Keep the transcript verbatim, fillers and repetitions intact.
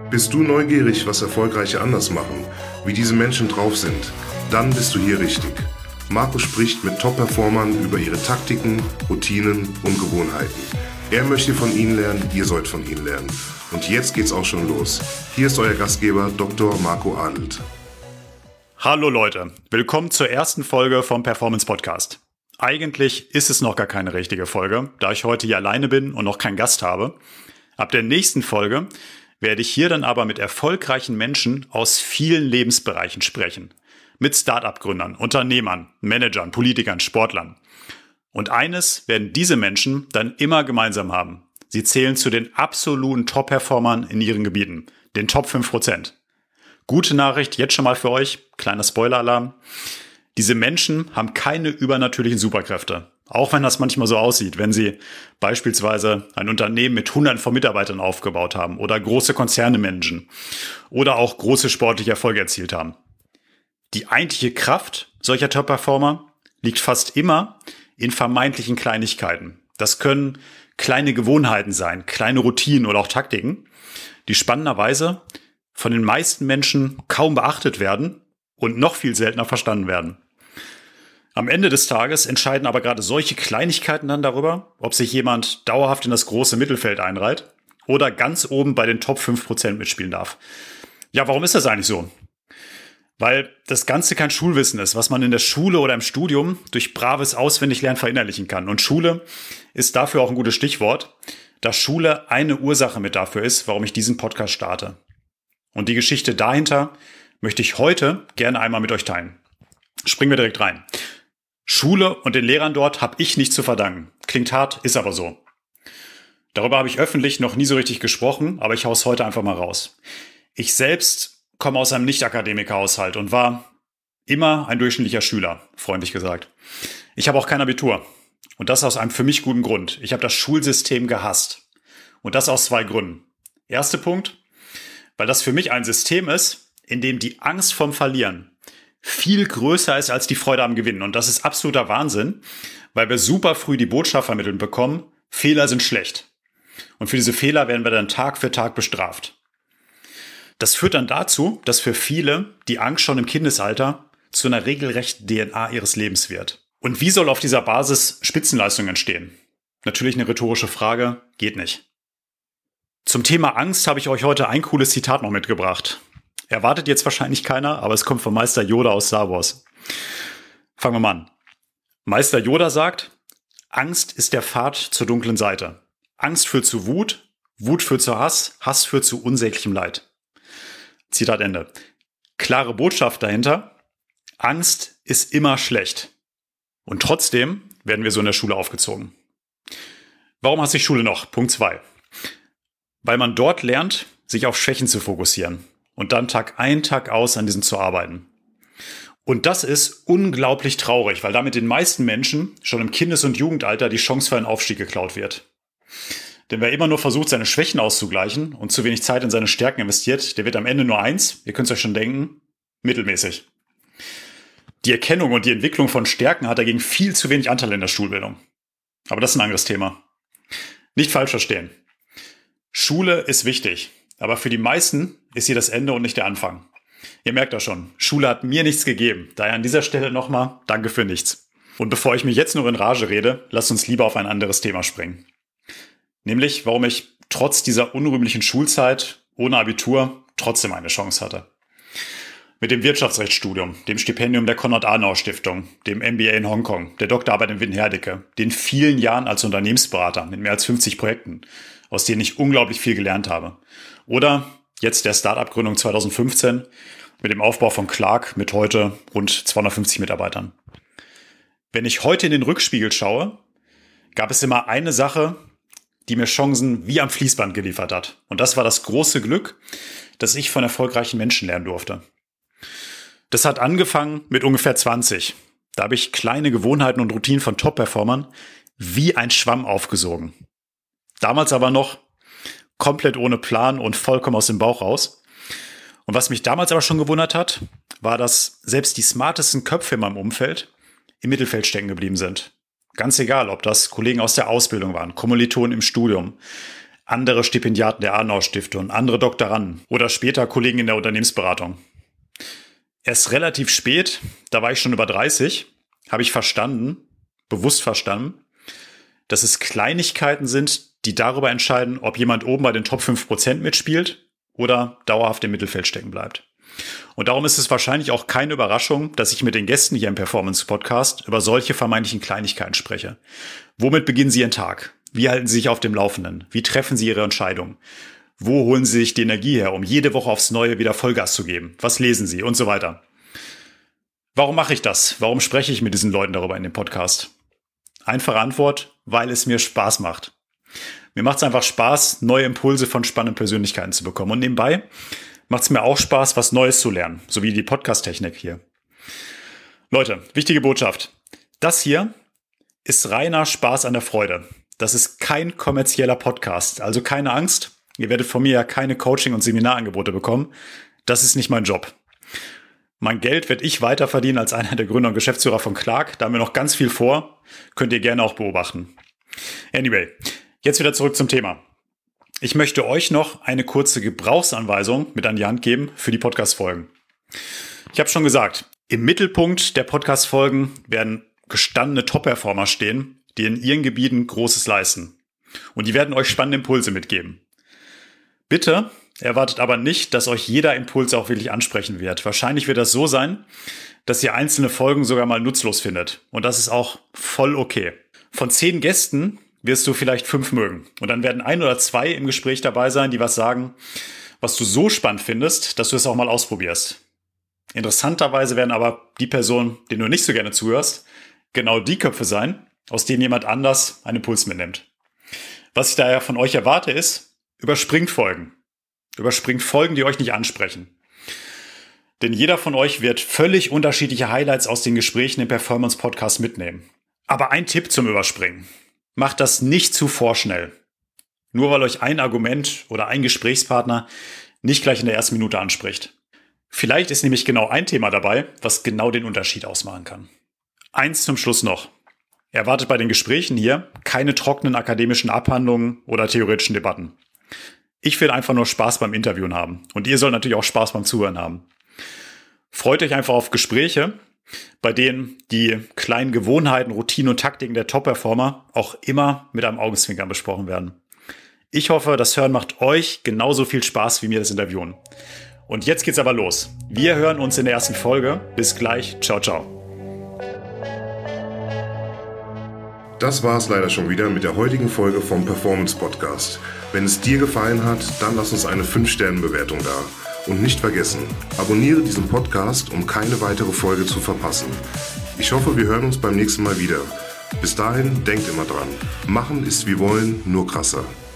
Bist du neugierig, was Erfolgreiche anders machen, wie diese Menschen drauf sind? Dann bist du hier richtig. Marco spricht mit Top-Performern über ihre Taktiken, Routinen und Gewohnheiten. Er möchte von ihnen lernen, ihr sollt von ihnen lernen. Und jetzt geht's auch schon los. Hier ist euer Gastgeber Doktor Marco Adelt. Hallo Leute, willkommen zur ersten Folge vom Performance Podcast. Eigentlich ist es noch gar keine richtige Folge, da ich heute hier alleine bin und noch keinen Gast habe. Ab der nächsten Folge werde ich hier dann aber mit erfolgreichen Menschen aus vielen Lebensbereichen sprechen. Mit Start-up-Gründern, Unternehmern, Managern, Politikern, Sportlern. Und eines werden diese Menschen dann immer gemeinsam haben. Sie zählen zu den absoluten Top-Performern in ihren Gebieten, den Top fünf Prozent. Gute Nachricht jetzt schon mal für euch, kleiner Spoiler-Alarm. Diese Menschen haben keine übernatürlichen Superkräfte. Auch wenn das manchmal so aussieht, wenn sie beispielsweise ein Unternehmen mit Hunderten von Mitarbeitern aufgebaut haben oder große Konzerne managen oder auch große sportliche Erfolge erzielt haben. Die eigentliche Kraft solcher Top-Performer liegt fast immer in vermeintlichen Kleinigkeiten. Das können kleine Gewohnheiten sein, kleine Routinen oder auch Taktiken, die spannenderweise von den meisten Menschen kaum beachtet werden und noch viel seltener verstanden werden. Am Ende des Tages entscheiden aber gerade solche Kleinigkeiten dann darüber, ob sich jemand dauerhaft in das große Mittelfeld einreiht oder ganz oben bei den Top fünf Prozent mitspielen darf. Ja, warum ist das eigentlich so? Weil das Ganze kein Schulwissen ist, was man in der Schule oder im Studium durch braves Auswendiglernen verinnerlichen kann. Und Schule ist dafür auch ein gutes Stichwort, da Schule eine Ursache mit dafür ist, warum ich diesen Podcast starte. Und die Geschichte dahinter möchte ich heute gerne einmal mit euch teilen. Springen wir direkt rein. Schule und den Lehrern dort habe ich nicht zu verdanken. Klingt hart, ist aber so. Darüber habe ich öffentlich noch nie so richtig gesprochen, aber ich hau's heute einfach mal raus. Ich selbst komme aus einem Nicht-Akademiker-Haushalt und war immer ein durchschnittlicher Schüler, freundlich gesagt. Ich habe auch kein Abitur. Und das aus einem für mich guten Grund. Ich habe das Schulsystem gehasst. Und das aus zwei Gründen. Erster Punkt, weil das für mich ein System ist, in dem die Angst vom Verlieren viel größer ist als die Freude am Gewinnen. Und das ist absoluter Wahnsinn, weil wir super früh die Botschaft vermitteln bekommen, Fehler sind schlecht. Und für diese Fehler werden wir dann Tag für Tag bestraft. Das führt dann dazu, dass für viele die Angst schon im Kindesalter zu einer regelrechten D N A ihres Lebens wird. Und wie soll auf dieser Basis Spitzenleistung entstehen? Natürlich eine rhetorische Frage, geht nicht. Zum Thema Angst habe ich euch heute ein cooles Zitat noch mitgebracht. Erwartet jetzt wahrscheinlich keiner, aber es kommt von Meister Yoda aus Star Wars. Fangen wir mal an. Meister Yoda sagt, Angst ist der Pfad zur dunklen Seite. Angst führt zu Wut, Wut führt zu Hass, Hass führt zu unsäglichem Leid. Zitat Ende. Klare Botschaft dahinter, Angst ist immer schlecht. Und trotzdem werden wir so in der Schule aufgezogen. Warum hasse ich Schule noch? Punkt zwei. Weil man dort lernt, sich auf Schwächen zu fokussieren. Und dann Tag ein, Tag aus an diesen zu arbeiten. Und das ist unglaublich traurig, weil damit den meisten Menschen schon im Kindes- und Jugendalter die Chance für einen Aufstieg geklaut wird. Denn wer immer nur versucht, seine Schwächen auszugleichen und zu wenig Zeit in seine Stärken investiert, der wird am Ende nur eins, ihr könnt es euch schon denken, mittelmäßig. Die Erkennung und die Entwicklung von Stärken hat dagegen viel zu wenig Anteil in der Schulbildung. Aber das ist ein anderes Thema. Nicht falsch verstehen. Schule ist wichtig. Aber für die meisten ist sie das Ende und nicht der Anfang. Ihr merkt das schon, Schule hat mir nichts gegeben. Daher an dieser Stelle nochmal danke für nichts. Und bevor ich mich jetzt nur in Rage rede, lasst uns lieber auf ein anderes Thema springen. Nämlich, warum ich trotz dieser unrühmlichen Schulzeit ohne Abitur trotzdem eine Chance hatte. Mit dem Wirtschaftsrechtsstudium, dem Stipendium der Konrad-Adenauer-Stiftung, dem M B A in Hongkong, der Doktorarbeit in Witten-Herdecke, den vielen Jahren als Unternehmensberater mit mehr als fünfzig Projekten, aus denen ich unglaublich viel gelernt habe. Oder jetzt der Start-up-Gründung zweitausendfünfzehn mit dem Aufbau von Clark mit heute rund zweihundertfünfzig Mitarbeitern. Wenn ich heute in den Rückspiegel schaue, gab es immer eine Sache, die mir Chancen wie am Fließband geliefert hat. Und das war das große Glück, dass ich von erfolgreichen Menschen lernen durfte. Das hat angefangen mit ungefähr zwanzig. Da habe ich kleine Gewohnheiten und Routinen von Top-Performern wie ein Schwamm aufgesogen. Damals aber noch komplett ohne Plan und vollkommen aus dem Bauch raus. Und was mich damals aber schon gewundert hat, war, dass selbst die smartesten Köpfe in meinem Umfeld im Mittelfeld stecken geblieben sind. Ganz egal, ob das Kollegen aus der Ausbildung waren, Kommilitonen im Studium, andere Stipendiaten der Adenauer-Stiftung, andere Doktoranden oder später Kollegen in der Unternehmensberatung. Erst relativ spät, da war ich schon über dreißig, habe ich verstanden, bewusst verstanden, dass es Kleinigkeiten sind, die darüber entscheiden, ob jemand oben bei den Top fünf Prozent mitspielt oder dauerhaft im Mittelfeld stecken bleibt. Und darum ist es wahrscheinlich auch keine Überraschung, dass ich mit den Gästen hier im Performance-Podcast über solche vermeintlichen Kleinigkeiten spreche. Womit beginnen Sie Ihren Tag? Wie halten Sie sich auf dem Laufenden? Wie treffen Sie Ihre Entscheidungen? Wo holen Sie sich die Energie her, um jede Woche aufs Neue wieder Vollgas zu geben? Was lesen Sie? Und so weiter. Warum mache ich das? Warum spreche ich mit diesen Leuten darüber in dem Podcast? Einfache Antwort, weil es mir Spaß macht. Mir macht es einfach Spaß, neue Impulse von spannenden Persönlichkeiten zu bekommen. Und nebenbei macht es mir auch Spaß, was Neues zu lernen, so wie die Podcast-Technik hier. Leute, wichtige Botschaft. Das hier ist reiner Spaß an der Freude. Das ist kein kommerzieller Podcast, also keine Angst. Ihr werdet von mir ja keine Coaching- und Seminarangebote bekommen. Das ist nicht mein Job. Mein Geld werde ich weiter verdienen als einer der Gründer und Geschäftsführer von Clark. Da haben wir noch ganz viel vor. Könnt ihr gerne auch beobachten. Anyway, jetzt wieder zurück zum Thema. Ich möchte euch noch eine kurze Gebrauchsanweisung mit an die Hand geben für die Podcast-Folgen. Ich habe schon gesagt, im Mittelpunkt der Podcast-Folgen werden gestandene Top-Performer stehen, die in ihren Gebieten Großes leisten. Und die werden euch spannende Impulse mitgeben. Bitte erwartet aber nicht, dass euch jeder Impuls auch wirklich ansprechen wird. Wahrscheinlich wird das so sein, dass ihr einzelne Folgen sogar mal nutzlos findet. Und das ist auch voll okay. Von zehn Gästen wirst du vielleicht fünf mögen. Und dann werden ein oder zwei im Gespräch dabei sein, die was sagen, was du so spannend findest, dass du es auch mal ausprobierst. Interessanterweise werden aber die Personen, denen du nicht so gerne zuhörst, genau die Köpfe sein, aus denen jemand anders einen Impuls mitnimmt. Was ich daher von euch erwarte ist, überspringt Folgen. Überspringt Folgen, die euch nicht ansprechen. Denn jeder von euch wird völlig unterschiedliche Highlights aus den Gesprächen im Performance-Podcast mitnehmen. Aber ein Tipp zum Überspringen. Macht das nicht zu vorschnell. Nur weil euch ein Argument oder ein Gesprächspartner nicht gleich in der ersten Minute anspricht. Vielleicht ist nämlich genau ein Thema dabei, was genau den Unterschied ausmachen kann. Eins zum Schluss noch. Erwartet bei den Gesprächen hier keine trockenen akademischen Abhandlungen oder theoretischen Debatten. Ich will einfach nur Spaß beim Interviewen haben. Und ihr sollt natürlich auch Spaß beim Zuhören haben. Freut euch einfach auf Gespräche, bei denen die kleinen Gewohnheiten, Routinen und Taktiken der Top-Performer auch immer mit einem Augenzwinkern besprochen werden. Ich hoffe, das Hören macht euch genauso viel Spaß wie mir das Interviewen. Und jetzt geht's aber los. Wir hören uns in der ersten Folge. Bis gleich. Ciao, ciao. Das war es leider schon wieder mit der heutigen Folge vom Performance Podcast. Wenn es dir gefallen hat, dann lass uns eine fünf Sterne Bewertung da. Und nicht vergessen, abonniere diesen Podcast, um keine weitere Folge zu verpassen. Ich hoffe, wir hören uns beim nächsten Mal wieder. Bis dahin, denkt immer dran. Machen ist wie wollen, nur krasser.